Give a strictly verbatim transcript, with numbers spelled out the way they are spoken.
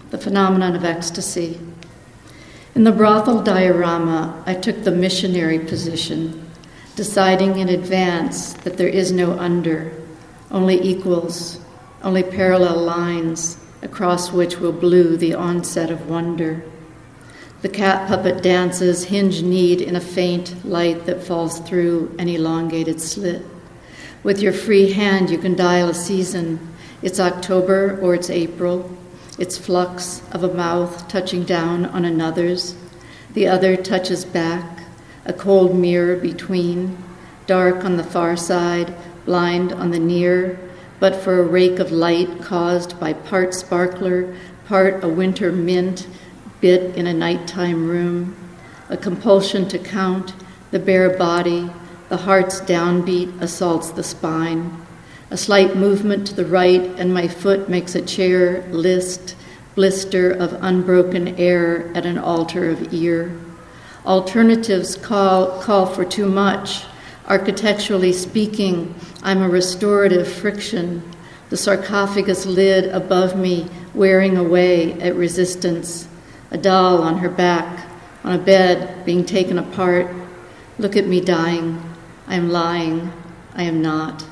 the phenomenon of ecstasy. In the brothel diorama, I took the missionary position, deciding in advance that there is no under, only equals, only parallel lines across which will blue the onset of wonder. The cat puppet dances hinge-kneed in a faint light that falls through an elongated slit. With your free hand, you can dial a season. It's October or it's April. It's flux of a mouth touching down on another's. The other touches back, a cold mirror between, dark on the far side, blind on the near, but for a rake of light caused by part sparkler, part a winter mint, bit in a nighttime room, a compulsion to count, the bare body, the heart's downbeat assaults the spine, a slight movement to the right and my foot makes a chair list, blister of unbroken air at an altar of ear. Alternatives call, call for too much. Architecturally speaking, I'm a restorative friction, the sarcophagus lid above me wearing away at resistance, a doll on her back, on a bed being taken apart. Look at me dying. I am lying. I am not.